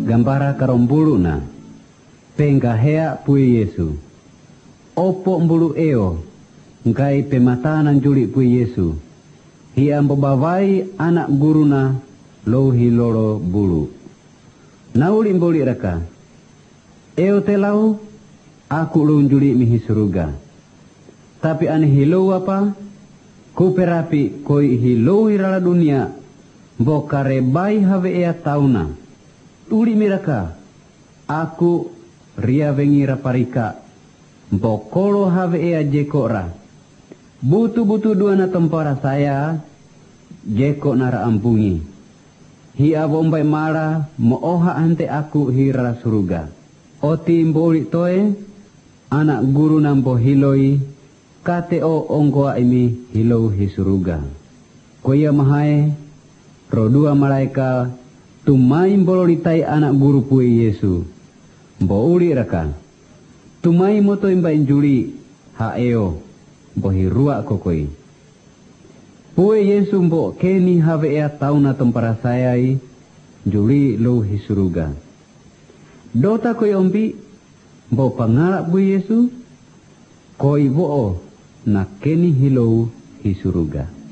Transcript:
gambara karombuluna penggahea pui Yesu opo mbulu eo ngai pematanan juli pui Yesu hia mbabawai anak guruna lohi lolo bulu nauli mbuli raka eo telau aku lun juli mihi suruga tapi ane hilau apa ku perapi koi hilau hirala dunia mbokare bai have ea tauna tuli miraka aku ria vengira parika mbokolo have ea jekora butu-butu dua na tempara saya jeko nara ampungi hia bombay mara mooha ante aku hira suruga oti mboli toe anak guru nambo hiloi kate o onggoa imi hilou hisuruga koya mahae rodua malaika tumai mbololitai anak guru pui Yesu mbo uli raka tumai moto imba injuli haeo bohi ruak kokoi pue Yesu mbo keni have ea tauna tempara sayai juli lo hisuruga dota koi ombi mbo pangalak bu Yesu koi bo na keni hilou hisuruga.